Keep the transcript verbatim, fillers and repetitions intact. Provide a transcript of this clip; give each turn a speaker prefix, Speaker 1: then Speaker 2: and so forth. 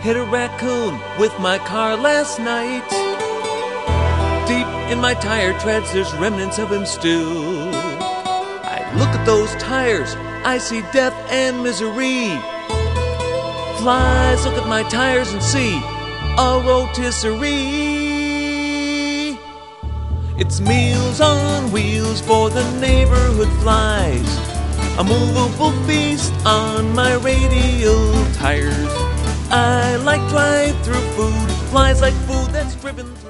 Speaker 1: hit a raccoon with my car last night. Deep in my tire treads, there's remnants of him still. I look at those tires, I see death and misery. Flies look at my tires and see a rotisserie. It's Meals on Wheels for the neighborhood flies, a movable feast on my radial tires. I like drive-through food, flies like food that's driven through